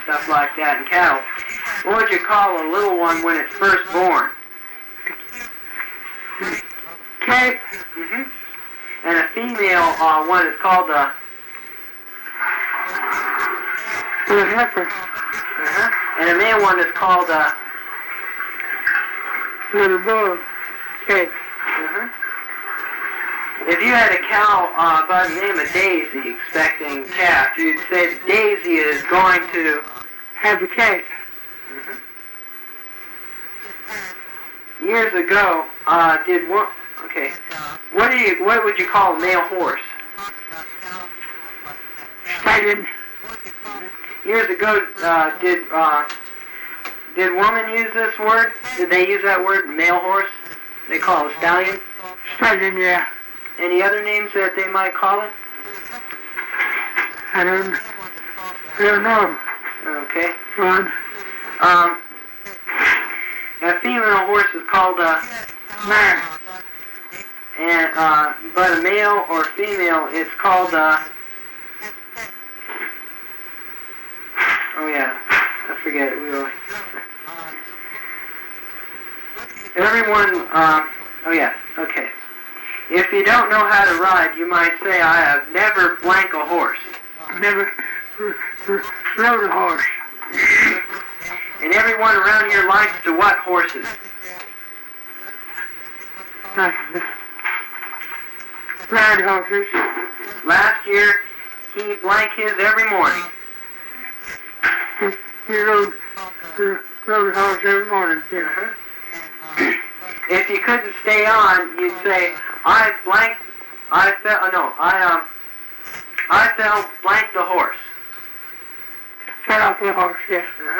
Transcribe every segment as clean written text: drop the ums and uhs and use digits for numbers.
stuff like that, and cattle. What would you call a little one when it's first born? Calf. And a female one is called a heifer. And a male one is called a little bull. Calf. If you had a cow by the name of Daisy expecting calf, you'd say that Daisy is going to have a calf. Years ago, what would you call a male horse? Stallion. Years ago, did women use this word? Did they use that word, male horse? They call it a stallion? Stallion, yeah. Any other names that they might call it? I don't know. Okay. Ron. A female horse is called a mare. And but a male or female, it's called a. Oh yeah, I forget it. We always. Everyone. Oh yeah. Okay. If you don't know how to ride, you might say, "I have never blank a horse." Never rode a horse. And everyone around here likes to what horses? Ride horses. Last year, he blanked his every morning. He rode a horse every morning. Yeah. If you couldn't stay on, you'd say, I fell blank the horse. Fell off the horse, yeah.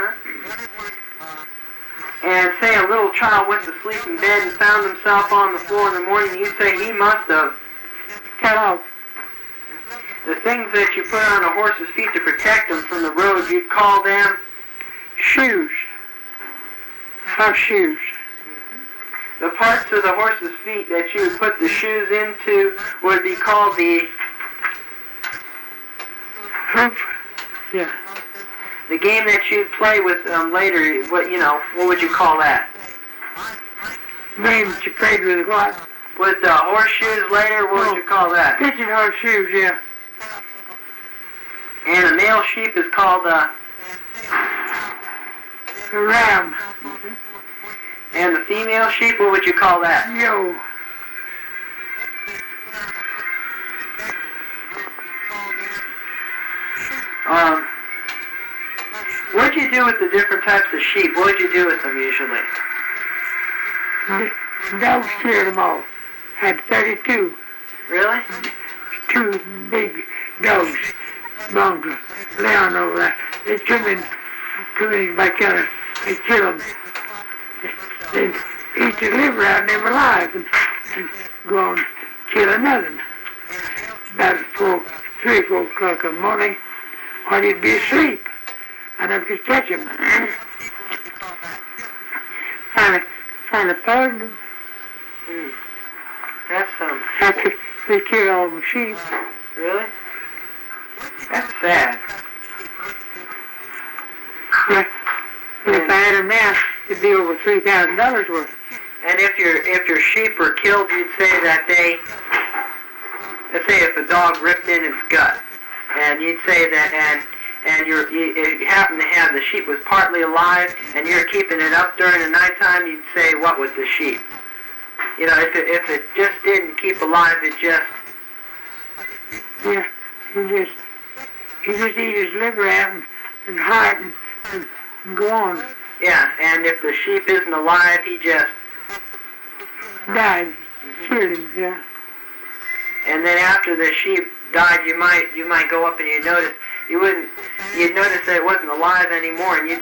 And say a little child went to sleep in bed and found himself on the floor in the morning, you'd say he must have fell off. The things that you put on a horse's feet to protect them from the road, you'd call them shoes. Horse shoes. The parts of the horse's feet that you would put the shoes into would be called the hoof. Yeah. The game that you'd play with later, what would you call that? Game that you played with what? With horseshoes later, what would you call that? Pitching horseshoes, yeah. And a male sheep is called a ram. And the female sheep, what would you call that? Yo. What'd you do with the different types of sheep? What'd you do with them usually? Dogs killed them all. Had 32. Really? 2 big dogs. Belonged to Leon over there. They come in back there. They kill them. They eat the liver out and they were alive and go on kill another one. About 3 or 4 o'clock in the morning, while he'd be asleep. I never could catch him. Finally found him. That's After they killed all the sheep. Really? That's sad. Yeah. If I had them now, it'd be over $3,000 worth. And if your sheep were killed, you'd say that let's say if a dog ripped in its gut, and you'd say that, and you happen to have the sheep was partly alive, and you're keeping it up during the nighttime, you'd say, what was the sheep? If it just didn't keep alive, it just... Yeah, he just eat his liver out and heart and go on. Yeah, and if the sheep isn't alive, he just... died. Killed him, yeah. And then after the sheep died, you might go up and you'd notice that it wasn't alive anymore, and you'd